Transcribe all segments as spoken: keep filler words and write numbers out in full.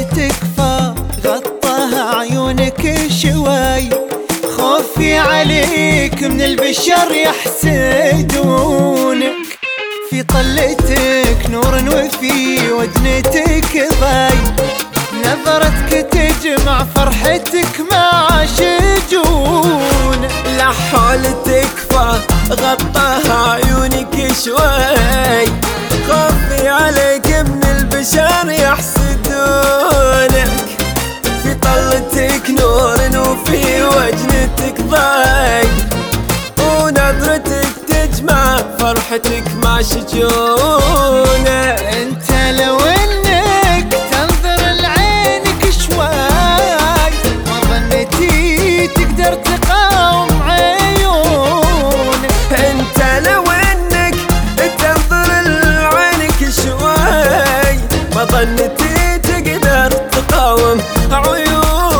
تكفى غطاها عيونك شوي، خوفي عليك من البشر يحسدونك. في طلتك نور وفي وجنتك ضي، نظرتك تجمع فرحتك مع شجون. لحول تكفى غطاها عيونك شوي، خوفي عليك من البشر يحسدونك. في طلتك نور وفي وجنتك ضي، ونظرتك تجمع فرحتك مع شجونك. انت لو انك تنظر لعينك شوي، ما ظنيتي تقدر تقاوم عيونك. انت لو انك تنظر لعينك شوي، ما ظنيتي تقدر تقاوم عيونك.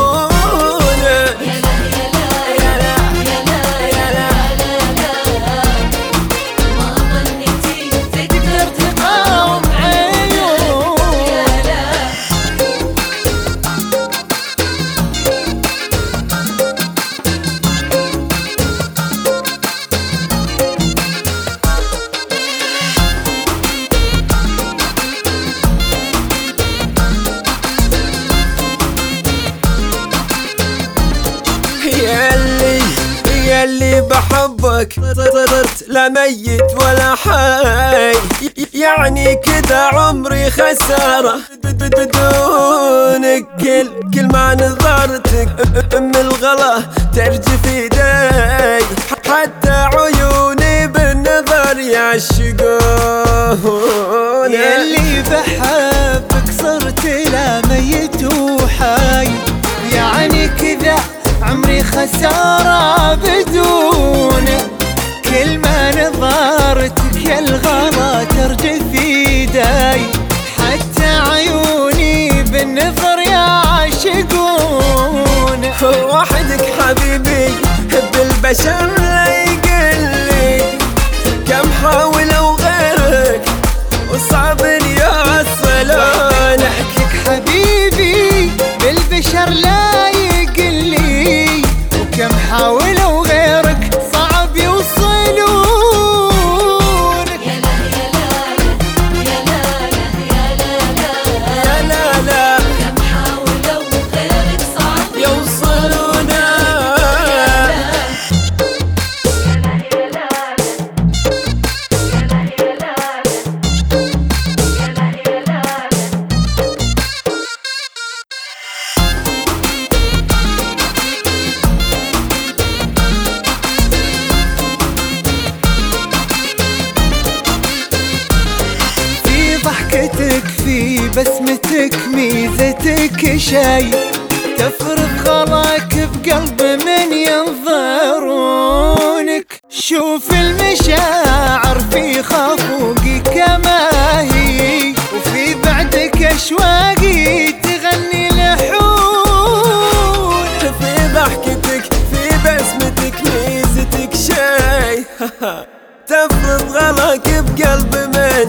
ياللي ياللي بحبك صرت لا ميت ولا حي، يعني كذا عمري خسارة بدونك. كل كل ما نظرتك ام الغلا ترجف ايدي، حتى عيوني بالنظر يعشقون. ياللي بحبك صرت لا ميت وحي، يعني كذا عمري خسارة بدونك. كل ما نظرتك يا الغلا ترجف ايدي، حتى عيوني بالنظر يعشقون. وحدك حبيبي بالبشر لا يقلي، كم حاولوا غيرك وصعب يوصلون. وحدك حبيبي بالبشر لا يقلي، وكم حاولوا غيرك صعب يوصلون. يا لا لا كم حاولوا غيرك صعب يوصلون. ضحكتك في بسمتك ميزتك شي، تفرض غلاك بقلب من ينظرونك. شوف المشاعر في خافوقي كما هي، وفي بعدك اشواقي تغني لحون. في ضحكتك في بسمتك ميزتك شي، تفرض غلاك بقلب من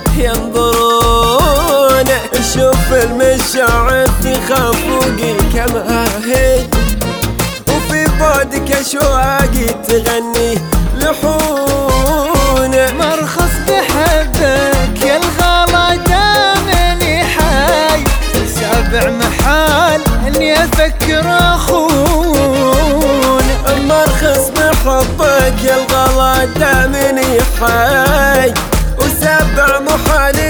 ينظرون. شوف المشاعر تخافوقي كما هي، وفي بعدك اشواقي تغني لحون. مرخص بحبك يا الغلا دامني حي، سابع محال اني افكر اخون. مرخص بحبك يا الغلا دامني حي، وسبع محال